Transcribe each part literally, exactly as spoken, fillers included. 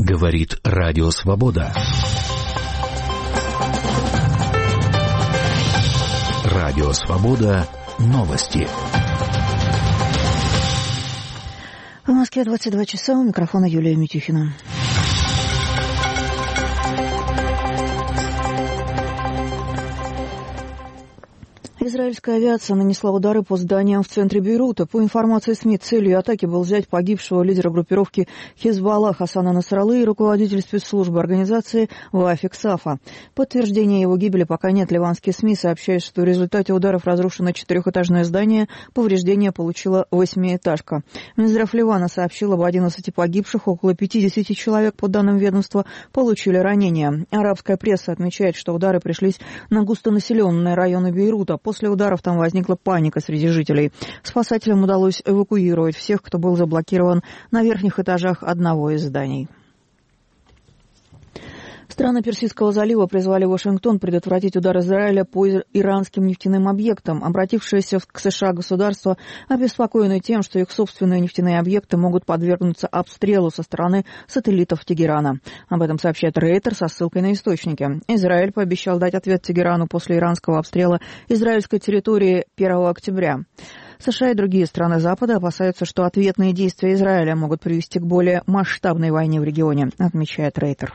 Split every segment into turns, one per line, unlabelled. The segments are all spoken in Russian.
Говорит Радио Свобода. Радио Свобода. Новости.
В Москве двадцать два часа. У микрофона Юлия Митюхина. Израильская авиация нанесла удары по зданиям в центре Бейрута. По информации СМИ, целью атаки был взять погибшего лидера группировки Хизбалла Хасана Насраллы и руководитель спецслужбы организации Вафик Сафа. Подтверждения его гибели пока нет. Ливанские СМИ сообщают, что в результате ударов разрушено четырехэтажное здание, повреждения получила восьмиэтажка. Минздрав Ливана сообщил об одиннадцати погибших, около пятидесяти человек, по данным ведомства, получили ранения. Арабская пресса отмечает, что удары пришлись на густонаселенные районы Бейрута. После ударов там возникла паника среди жителей. Спасателям удалось эвакуировать всех, кто был заблокирован на верхних этажах одного из зданий. Страны Персидского залива призвали Вашингтон предотвратить удар Израиля по иранским нефтяным объектам. Обратившееся к США государство обеспокоено тем, что их собственные нефтяные объекты могут подвергнуться обстрелу со стороны сателлитов Тегерана. Об этом сообщает Рейтер со ссылкой на источники. Израиль пообещал дать ответ Тегерану после иранского обстрела израильской территории первого октября. США и другие страны Запада опасаются, что ответные действия Израиля могут привести к более масштабной войне в регионе, отмечает Рейтер.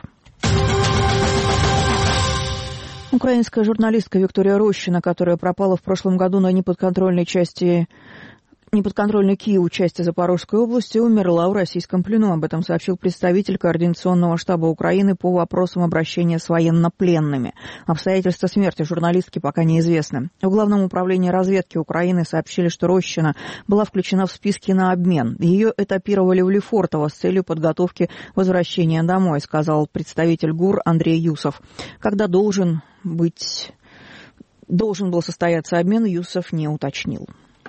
Украинская журналистка Виктория Рощина, которая пропала в прошлом году на неподконтрольной части, неподконтрольной Киеву части Запорожской области, умерла в российском плену. Об этом сообщил представитель Координационного штаба Украины по вопросам обращения с военнопленными. Обстоятельства смерти журналистки пока неизвестны. В Главном управлении разведки Украины сообщили, что Рощина была включена в списки на обмен. Ее этапировали в Лефортово с целью подготовки возвращения домой, сказал представитель ГУР Андрей Юсов. Когда должен быть, должен был состояться обмен, Юсов не уточнил.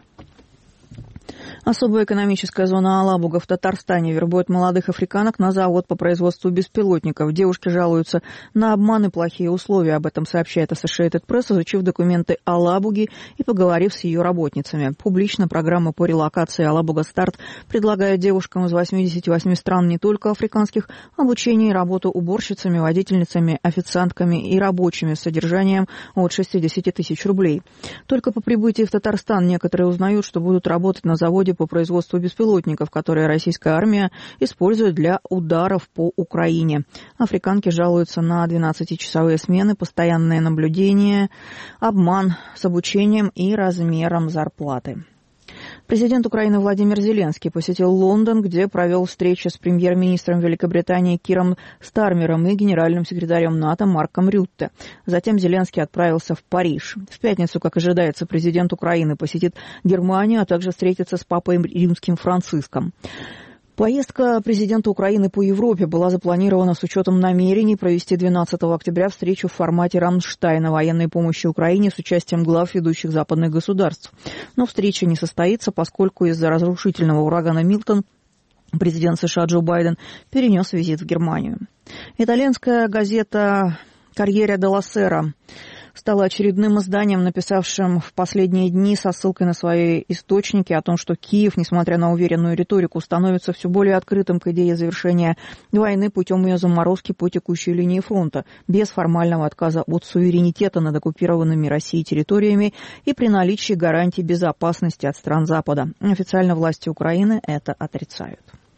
Особая экономическая зона Алабуга в Татарстане вербует молодых африканок на завод по производству беспилотников. Девушки жалуются на обман и плохие условия. Об этом сообщает Associated Press, изучив документы Алабуги и поговорив с ее работницами. Публично программа по релокации Алабуга Старт предлагает девушкам из восьмидесяти восьми стран, не только африканских, обучение и работу уборщицами, водительницами, официантками и рабочими с содержанием от шестидесяти тысяч рублей. Только по прибытии в Татарстан некоторые узнают, что будут работать на заводе по производству беспилотников, которые российская армия использует для ударов по Украине. Африканки жалуются на двенадцатичасовые смены, постоянное наблюдение, обман с обучением и размером зарплаты. Президент Украины Владимир Зеленский посетил Лондон, где провел встречу с премьер-министром Великобритании Киром Стармером и генеральным секретарем НАТО Марком Рютте. Затем Зеленский отправился в Париж. В пятницу, как ожидается, президент Украины посетит Германию, а также встретится с папой римским Франциском. Поездка президента Украины по Европе была запланирована с учетом намерений провести двенадцатого октября встречу в формате Рамштайна военной помощи Украине с участием глав ведущих западных государств. Но встреча не состоится, поскольку из-за разрушительного урагана Милтон президент США Джо Байден перенес визит в Германию. Итальянская газета «Корьере делла Сера» стала очередным изданием, написавшим в последние дни со ссылкой на свои источники о том, что Киев, несмотря на уверенную риторику, становится все более открытым к идее завершения войны путем ее заморозки по текущей линии фронта, без формального отказа от суверенитета над оккупированными Россией территориями и при наличии гарантий безопасности от стран Запада. Официально власти Украины это отрицают.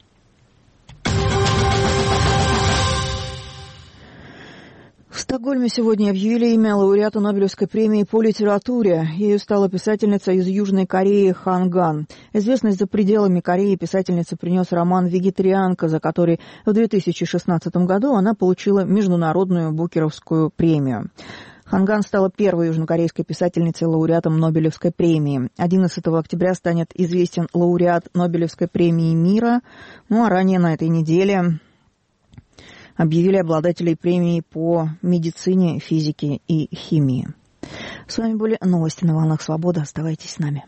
В Стокгольме сегодня объявили имя лауреата Нобелевской премии по литературе. Ею стала писательница из Южной Кореи Хан Ган. Известность за пределами Кореи писательница принес роман «Вегетарианка», за который в две тысячи шестнадцатом году она получила международную Букеровскую премию. Хан Ган стала первой южнокорейской писательницей-лауреатом Нобелевской премии. одиннадцатого октября станет известен лауреат Нобелевской премии мира. Ну а ранее на этой неделе объявили обладателей премии по медицине, физике и химии. С вами были новости на волнах Свободы. Оставайтесь с нами.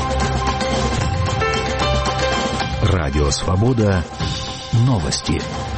Радио Свобода. Новости.